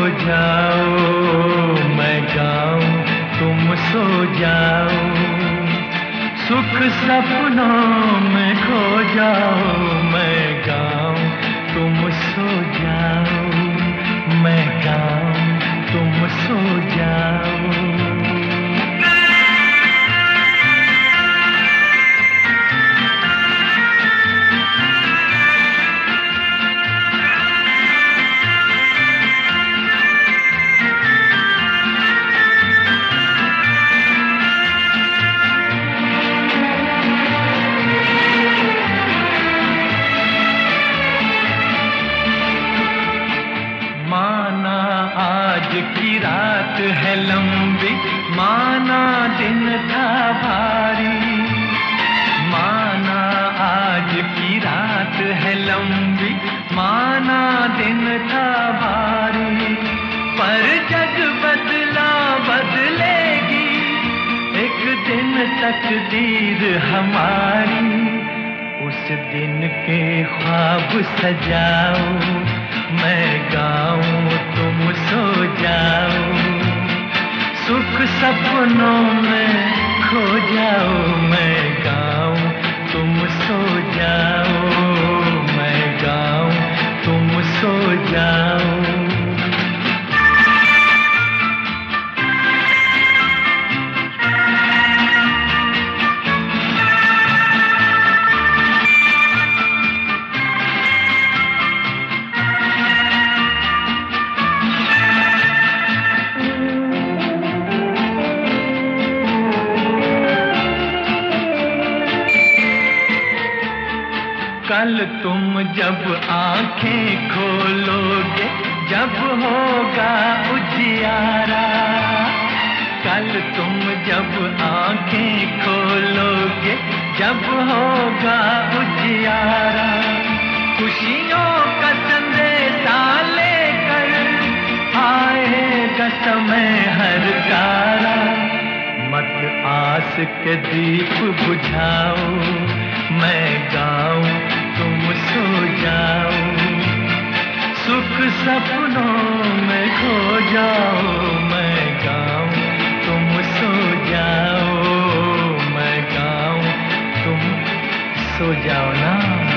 जाओ मैं गाऊं तुम सो जाओ, सुख सपनों में खो जाओ मैं गाऊं तुम सो जाओ, मैं गाऊं तुम सो जाओ। आज की रात है लंबी, माना दिन था भारी, माना आज की रात है लंबी, माना दिन था भारी, पर जग बदला बदलेगी एक दिन तकदीर हमारी, उस दिन के ख्वाब सजाओ मैं गाऊं तुम सो जाओ, सुख सपनों में खो जाओ मैं गाऊं तुम सो जाओ, मैं गाऊं तुम सो जाओ। कल तुम जब आंखें खोलोगे, जब होगा उजियारा, कल तुम जब आंखें खोलोगे, जब होगा उजियारा, खुशियों का संदेशा लेकर आएगा समय हर गारा, मत आस के दीप बुझाओ मैं गाऊं तुम सो जाओ, सुख सपनों में खो जाओ मैं गाऊं तुम सो जाओ, मैं गाऊं तुम सो जाओ ना।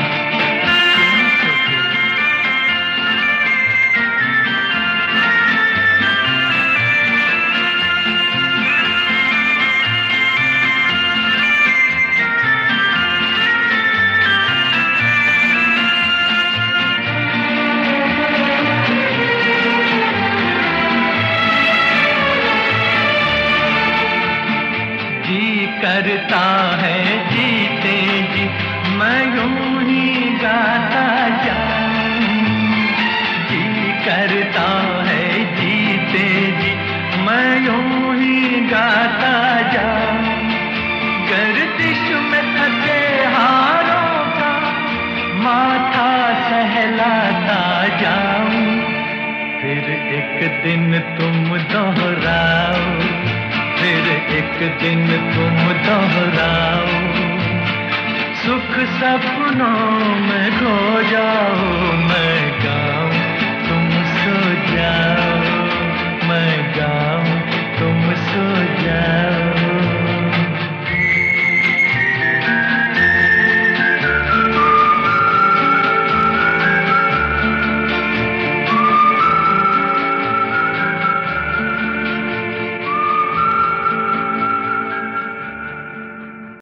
करता है जीते जी मैं यूं ही गाता जाऊं, जी करता है जीते जी मैं यूं ही गाता जाऊं, गर्दिश में थके हारों का माथा सहलाता जाऊं, फिर एक दिन तुम दोहराओ, फिर एक दिन तुम दोहराओ, सुख सपनों में खो जाओ मैं गाऊं तुम सो जाओ, मैं गाऊं तुम सो जाओ।